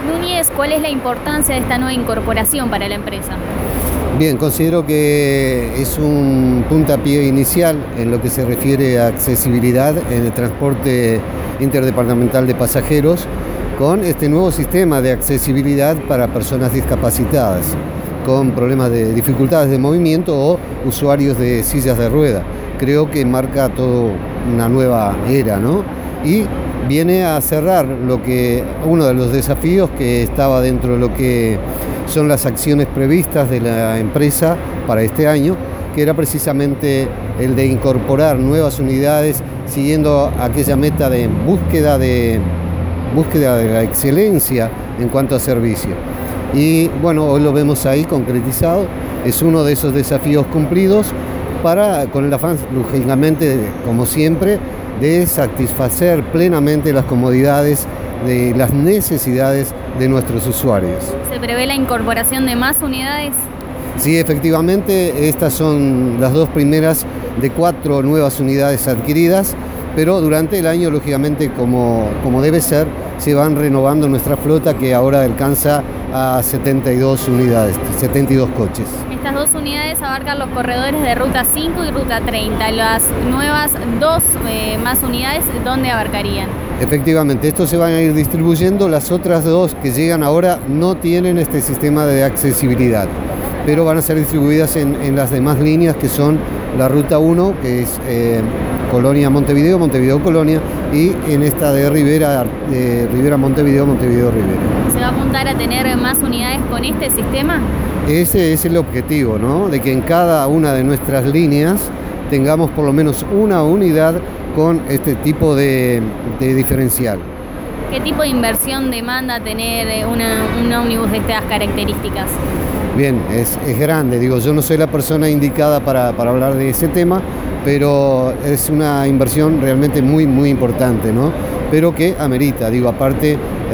Núñez, ¿cuál es la importancia de esta nueva incorporación para la empresa? Bien, considero que es un puntapié inicial en lo que se refiere a accesibilidad en el transporte interdepartamental de pasajeros con este nuevo sistema de accesibilidad para personas discapacitadas con problemas de dificultades de movimiento o usuarios de sillas de rueda. Creo que marca toda una nueva era, ¿no? Y viene a cerrar uno de los desafíos que estaba dentro de lo que son las acciones previstas de la empresa para este año, que era precisamente el de incorporar nuevas unidades siguiendo aquella meta de búsqueda de la excelencia en cuanto a servicio. Y bueno, hoy lo vemos ahí concretizado, es uno de esos desafíos cumplidos con el afán, lógicamente, como siempre, de satisfacer plenamente las comodidades de las necesidades de nuestros usuarios. ¿Se prevé la incorporación de más unidades? Sí, efectivamente, estas son las 2 primeras de 4 nuevas unidades adquiridas, pero durante el año, lógicamente, como debe ser, se van renovando nuestra flota, que ahora alcanza a 72 unidades, 72 coches. Estas 2 unidades abarcan los corredores de Ruta 5 y Ruta 30. Las nuevas 2 más unidades, ¿dónde abarcarían? Efectivamente, estos se van a ir distribuyendo. Las otras 2 que llegan ahora no tienen este sistema de accesibilidad, pero van a ser distribuidas en las demás líneas, que son la Ruta 1, que es Colonia-Montevideo, Montevideo-Colonia, y en esta de Rivera-Montevideo, Montevideo-Rivera. ¿Se va a apuntar a tener más unidades con este sistema? Ese es el objetivo, ¿no? De que en cada una de nuestras líneas tengamos por lo menos una unidad con este tipo de diferencial. ¿Qué tipo de inversión demanda tener un ómnibus de estas características? Bien, es grande, yo no soy la persona indicada para hablar de ese tema, pero es una inversión realmente muy, muy importante, ¿no? Pero que amerita, aparte,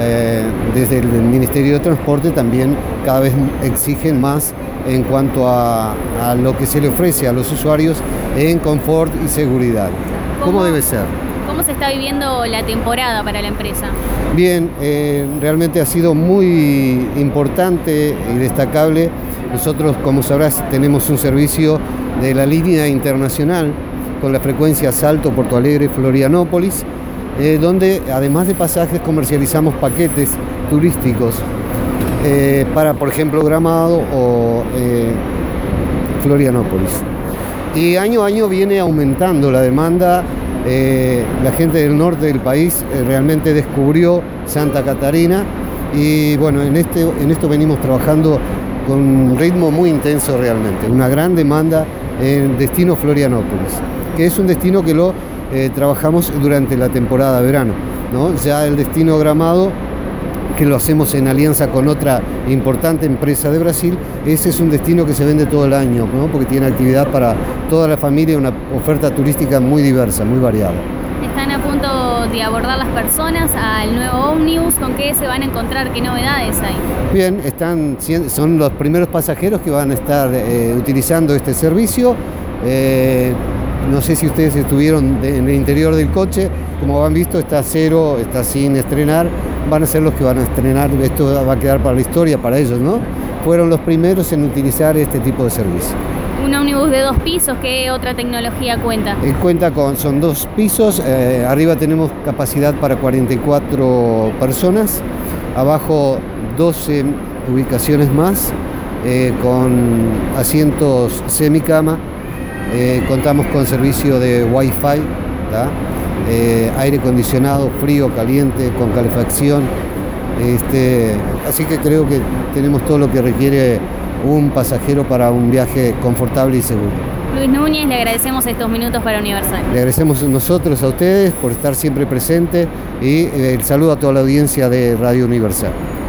desde el Ministerio de Transporte también cada vez exigen más en cuanto a lo que se le ofrece a los usuarios en confort y seguridad. ¿Cómo debe ser? ¿Cómo se está viviendo la temporada para la empresa? Bien, realmente ha sido muy importante y destacable. Nosotros, como sabrás, tenemos un servicio de la línea internacional con la frecuencia Salto, Porto Alegre, Florianópolis, donde además de pasajes comercializamos paquetes turísticos para, por ejemplo, Gramado o Florianópolis. Y año a año viene aumentando la demanda. La gente del norte del país realmente descubrió Santa Catarina y bueno, en esto venimos trabajando con un ritmo muy intenso realmente, una gran demanda en destino Florianópolis, que es un destino que lo trabajamos durante la temporada de verano, ¿no? Ya el destino Gramado, que lo hacemos en alianza con otra importante empresa de Brasil, ese es un destino que se vende todo el año, ¿no? Porque tiene actividad para toda la familia, una oferta turística muy diversa, muy variada. Están a punto de abordar las personas al nuevo ómnibus. ¿Con qué se van a encontrar? ¿Qué novedades hay? Bien, son los primeros pasajeros que van a estar utilizando este servicio. No sé si ustedes estuvieron en el interior del coche, como han visto está cero, está sin estrenar, van a ser los que van a estrenar, esto va a quedar para la historia para ellos, ¿no? Fueron los primeros en utilizar este tipo de servicio. Un ómnibus de 2 pisos, ¿qué otra tecnología cuenta? Son 2 pisos, arriba tenemos capacidad para 44 personas, abajo 12 ubicaciones más, con asientos semicama. Contamos con servicio de Wi-Fi, aire acondicionado, frío, caliente, con calefacción. Así que creo que tenemos todo lo que requiere un pasajero para un viaje confortable y seguro. Luis Núñez, le agradecemos estos minutos para Universal. Le agradecemos nosotros a ustedes por estar siempre presentes y el saludo a toda la audiencia de Radio Universal.